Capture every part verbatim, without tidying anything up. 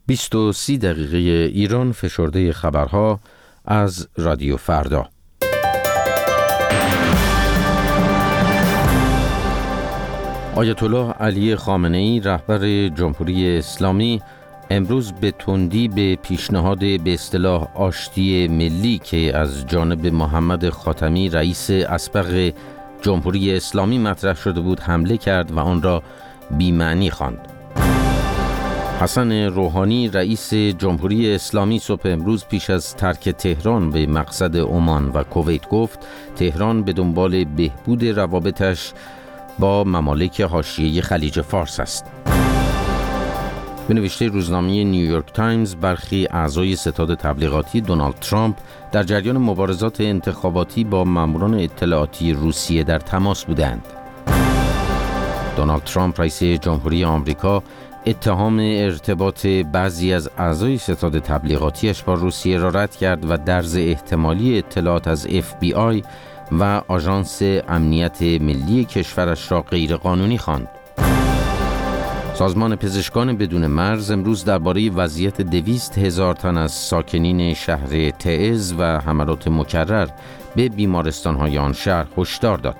بیست و سی دقیقه ایران فشرده خبرها از رادیو فردا. آیت الله علی خامنه‌ای رهبر جمهوری اسلامی امروز به تندی به پیشنهاد به اصطلاح آشتی ملی که از جانب محمد خاتمی رئیس اسبق جمهوری اسلامی مطرح شده بود حمله کرد و آن را بی‌معنی خواند. حسن روحانی رئیس جمهوری اسلامی صبح امروز پیش از ترک تهران به مقصد عمان و کویت گفت تهران به دنبال بهبود روابطش با ممالک حاشیه خلیج فارس است. به نوشته روزنامه نیویورک تایمز، برخی اعضای ستاد تبلیغاتی دونالد ترامپ در جریان مبارزات انتخاباتی با ماموران اطلاعاتی روسیه در تماس بودند. دونالد ترامپ رئیس جمهوری آمریکا اتهام ارتباط بعضی از اعضای ستاد تبلیغاتیش با روسیه را رد کرد و درز احتمالی اطلاعات از اف بی آی و آژانس امنیت ملی کشورش را غیرقانونی خواند. سازمان پزشکان بدون مرز امروز درباره وضعیت دویست هزار تن از ساکنین شهر تعز و حملات مکرر به بیمارستان‌های آن شهر هشدار داد.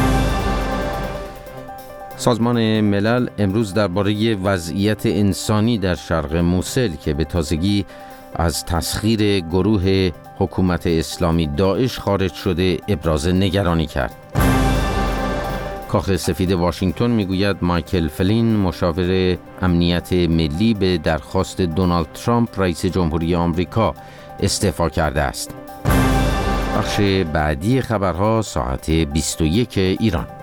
سازمان ملل امروز درباره وضعیت انسانی در شرق موصل که به تازگی از تسخیر گروه حکومت اسلامی داعش خارج شده ابراز نگرانی کرد. کاخ سفید واشنگتن میگوید مایکل فلین مشاور امنیت ملی به درخواست دونالد ترامپ رئیس جمهوری آمریکا استعفا کرده است. بخش بعدی خبرها ساعت بیست و یک ایران.